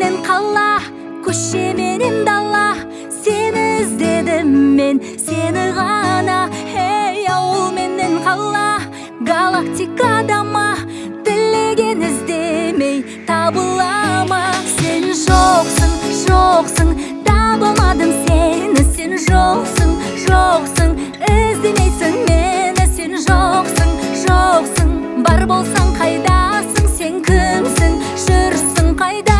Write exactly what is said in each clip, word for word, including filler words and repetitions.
менен қала, көше менен дала, сені іздедім мен, сені ғана. Эй, ауыл менен қала, галактикада ма, тілеген іздемей табыла ма? Сен жоқсың, жоқсың, табылмадым сені. Сен жоқсың, жоқсың, іздемейсің мені. Сен жоқсың, жоқсың, бар болсаң қайдасың? Сен кімсің, жүрсің қайда?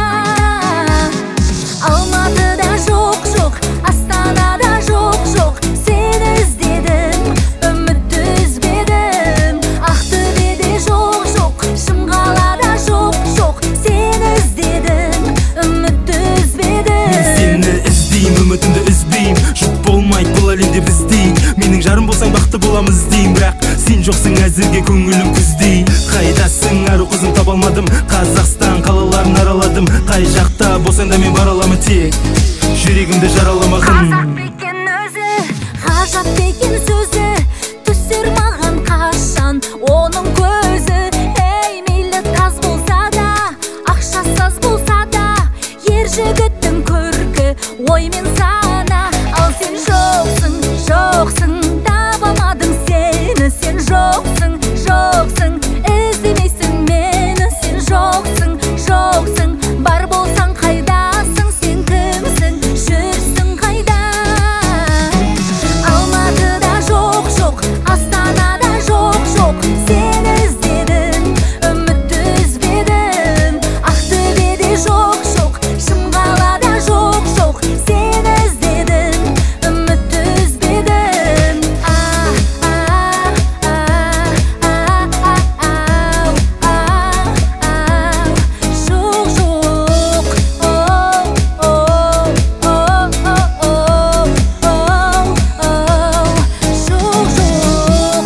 Алматыда жоқ, жоқ, Астанада жоқ, жоқ, сені іздедім, үмітті үзбедім. Ақтөбеде жоқ, жоқ, Шымқалада жоқ, жоқ, сені іздедім, үмітті үзбедім. Мен сені іздейм, үмітімді үзбейм. Жұп болмайды бұл әлемде біздей. Менің жарым болсаң бақытты боламыз дейм, бірақ сен жоқсың әзірге, көңілім күздей. Қайдасың, ару қызым таба алмадым. Қазақстан қалаларын араладым. Қай жақта болсаң да мен бара аламын, тек жүрегімді жараламағын. Қазақ бекен өзі, ғажап бекен сөзі, түсер маған қашан оның көзі. Ей, мейлі таз болса да, ақшасыз болса да, ер жігіттің көркі, ой мен сана. Ал сен жоқсың, жоқсың, таба алмадым сені. Сен жоқсың, жоқсың, іздемейсің мені. Сен жоқсың, жоқсың, бар болсаң қайдасың? Сен кімсің, жүрсің қайда? Алматыда жоқ, жоқ, Астанада жоқ, жоқ, сені іздедім, үмітті үзбедім. Ақтөбеде жоқ, жоқ, Шымқалада жоқ, жоқ, сені іздедім, үмітті үзбедім. А, а, а, а, а, ау, ау, ау, жоқ, жоқ, оу, оу, оу, оу, оу, оу, жоқ, жоқ.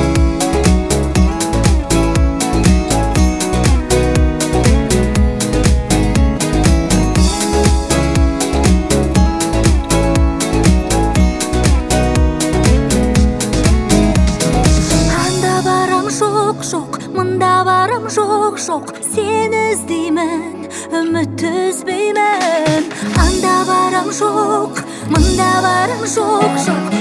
Анда барам жоқ, жоқ, мында барам жоқ, жоқ, сені іздеймін, үмітті үзбеймін. Анда барам жоқ, мында барам жоқ, жоқ,